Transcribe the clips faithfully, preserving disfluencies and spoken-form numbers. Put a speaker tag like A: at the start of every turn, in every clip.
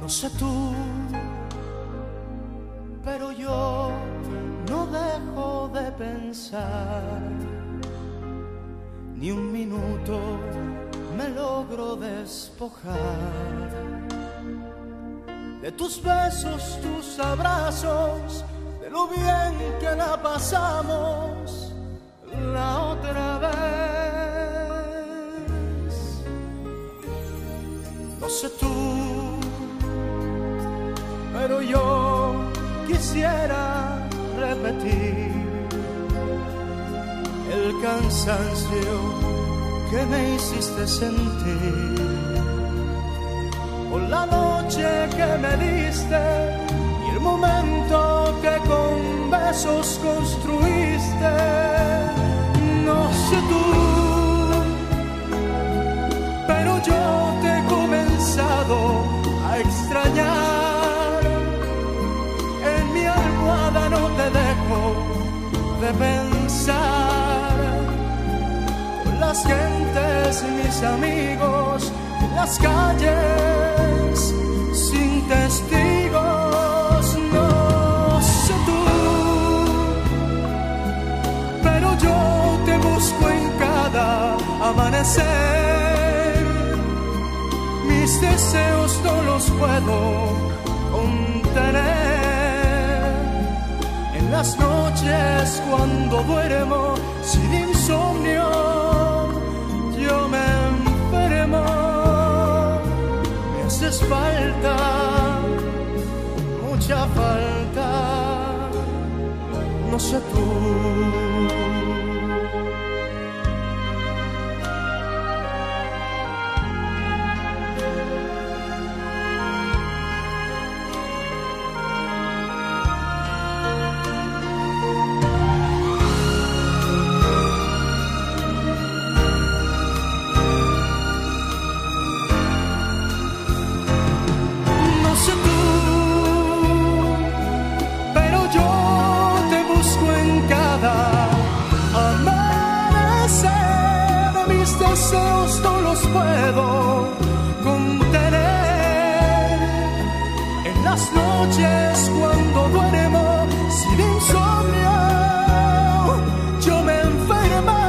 A: No sé tú, pero yo no dejo de pensar. Ni un minuto me logro despojar de tus besos, tus abrazos, de lo bien que la pasamos la otra vez. No sé tú, pero yo quisiera repetir el cansancio que me hiciste sentir, o la noche que me diste y el momento que con besos construiste. No sé tú, pero yo te he comenzado a extrañar. En mi almohada no te dejo de pensar. Con las gentes, mis amigos, en las calles, sin testigos. No sé tú, pero yo te busco en cada amanecer. Mis deseos no los puedo contener. En las noches cuando duermo sin insomnio, yo me enfermo. Me haces falta, mucha falta. No sé tú. Deseos no los puedo contener. En las noches cuando duermo sin insomnio, yo me enfermo.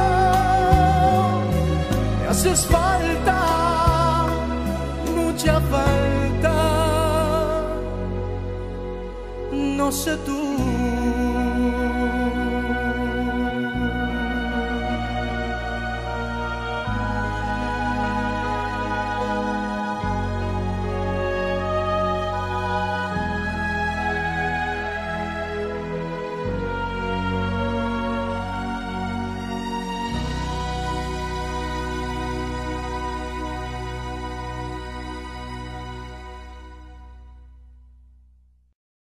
A: Me haces falta, mucha falta. No sé tú.